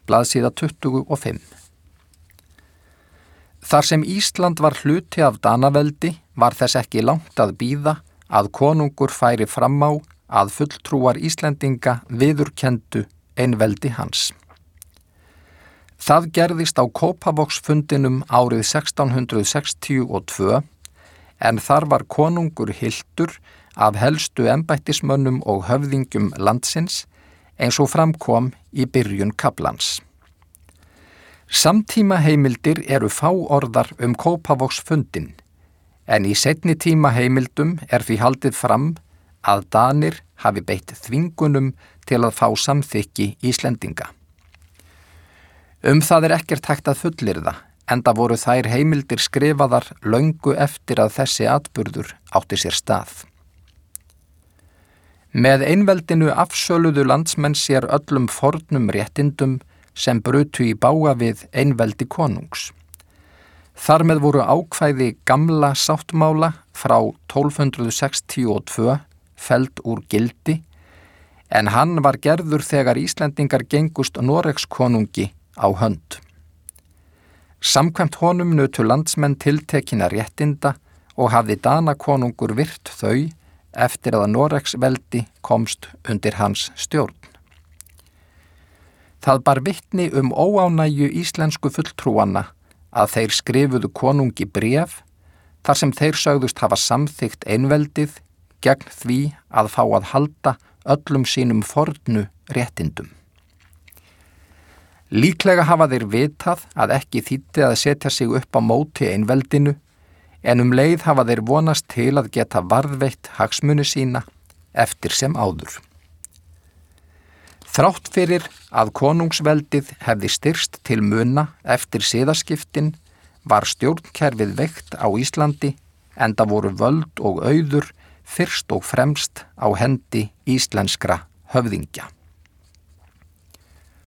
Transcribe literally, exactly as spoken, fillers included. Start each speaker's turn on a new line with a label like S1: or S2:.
S1: blaðsíða tuttugu og fimm. Þar sem Ísland var hluti af Danaveldi var þess ekki langt að bíða að konungur færi fram á að fulltrúar Íslendinga viðurkenndu einveldi hans. Það gerðist á Kópavogsfundinum árið sextán hundrað sextíu og tvö en þar var konungur hyltur af helstu embættismönnum og höfðingjum landsins eins og framkom í byrjun kaflans. Samtíma heimildir eru fáorðar um Kópavogsfundin, en í seinni tíma heimildum er því haldið fram að Danir hafi beitt þvingunum til að fá samþykki Íslendinga. Um það er ekkert hægt að fullyrða, enda voru þær heimildir skrifaðar löngu eftir að þessi atburður átti sér stað. Með einveldinu afsöluðu landsmenn sér öllum fornum réttindum sem brutu í bága við einveldi konungs. Þar með voru ákvæði gamla sáttmála frá tólf hundrað sextíu og tvö felld úr gildi, en hann var gerður þegar Íslendingar gengust Noregskonungi á hönd. Samkvæmt honum nutu landsmenn tiltekinna réttinda og hafði Danakonungur virt þau eftir að Noregsveldi komst undir hans stjórn. Það bar vitni um óánægju íslensku fulltrúanna að þeir skrifuðu konungi bréf þar sem þeir sögðust hafa samþykkt einveldið gegn því að fá að halda öllum sínum fornu réttindum. Líklega hafa þeir vitað að ekki þýddi að setja sig upp á móti einveldinu, en um leið hafa þeir vonast til að geta varðveitt hagsmuni sína eftir sem áður. Þrátt fyrir að konungsveldið hefði styrst til muna eftir siðaskiptin var stjórnkerfið veikt á Íslandi, enda voru völd og auður fyrst og fremst á hendi íslenskra höfðingja.